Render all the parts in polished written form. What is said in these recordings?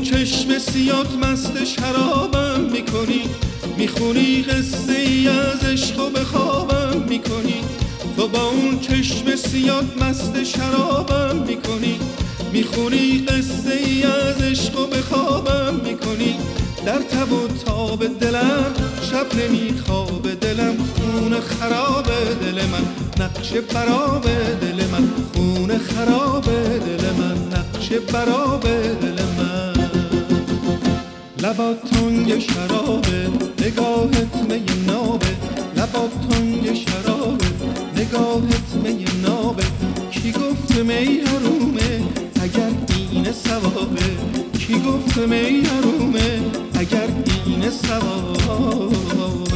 چشم سیات مست شرابم میکنی، میخونی قصه ای از عشق و به خوابم میکنی. تو با اون چشم سیات مست شرابم میکنی، میخونی قصه ای از عشق و به خوابم میکنی. در تب و تاب دلم شب نمیخواب دلم، خون خراب دل من نقش براب دل من، خون خراب دل من نقش براب دل من. لبات تنگ شرابه، نگاهت می نابه، لبات تنگ شرابه، نگاهت می نابه. کی گفت می حرومه اگر این ثوابه، کی گفت می حرومه اگر این ثوابه.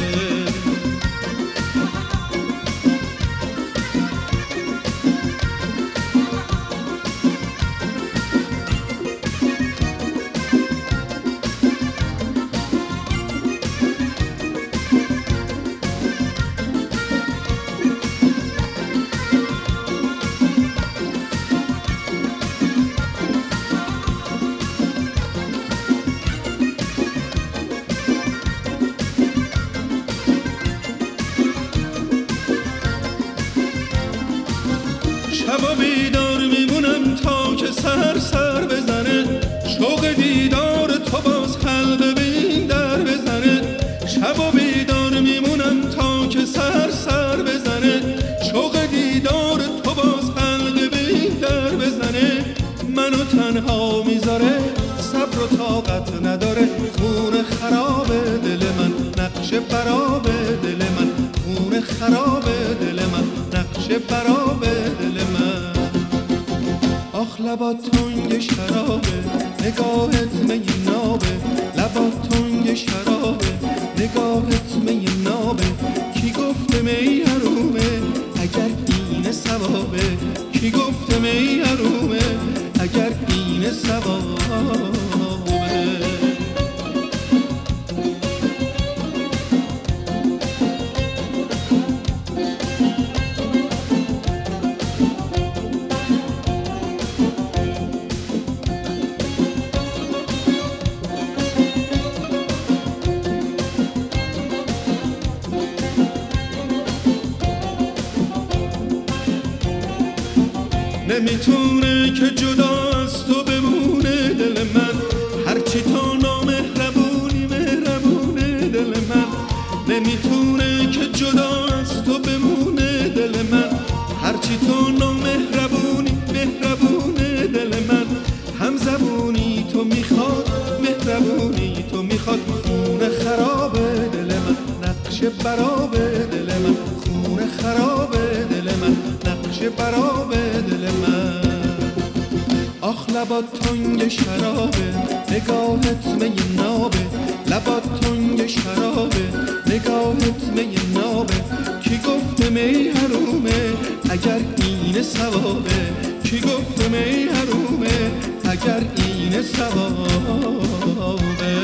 شبا بیدار میمونم تا که سر بزنه، شوق دیدار تو باز خلق به این در بزنه. شبا بیدار میمونم تا که سر بزنه، شوق دیدار تو باز خلق به این در بزنه. منو تنها میذاره صبر و طاقت نداره، خون خراب دل من نقش براب دل من، خون خراب دل من نقش براب دل من. آخ لبات تنگ شرابه، نگاهت می نابه، لبات تنگ شرابه، نگاهت می نابه. کی گفت می حرومه اگر این ثوابه، کی گفت می حرومه اگر این ثوابه. نمیتونه که جدا از تو بمونه دل من، هرچی تو نامهربونی مهربونه دل من. نمیتونه که جدا از تو بمونه دل من، هرچی تو نامهربونی مهربونه دل من. هم زبونی تو میخواد مهربونی تو میخواد، خون خراب دل من نقش براب دل من، خون خراب دل من نقش براب دل من. آخ لبات تنگ شرابه، نگاهت می نابه، لبات تنگ شرابه، نگاهت می نابه. کی گفت می حرومه اگر این ثوابه، کی گفت می حرومه اگر این ثوابه.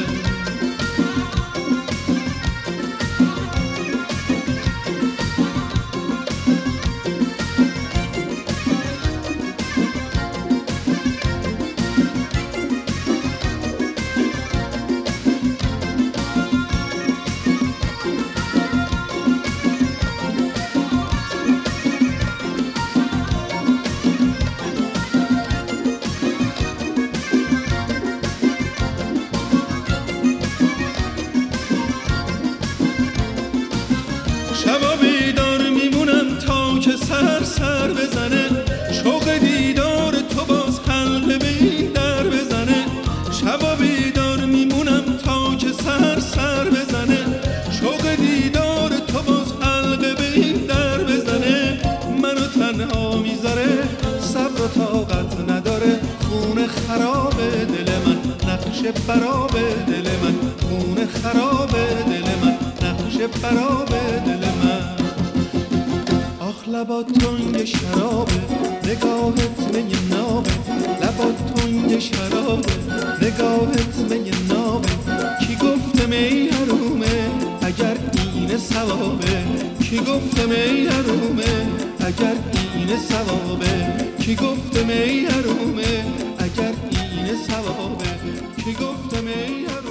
شبا بیدار میمونم تا که سر بزنه، شوق دیدار تو باز خلق به این در بزنه. شبا بیدار میمونم تا که سر بزنه، شوق دیدار تو باز خلق به این در بزنه. منو تنها میذاره صبر و طاقت نداره، خون خراب دل من نقش براب دل من، خون خراب دل من نقش براب دل من. آخ لبات تنگ شرابه، نگاهت می نابه، لبات تنگ شرابه، نگاهت می نابه. کی گفت می حرومه اگر این ثوابه، کی گفت می حرومه اگر این ثوابه، کی گفت می حرومه اگر این ثوابه. که گفتم ای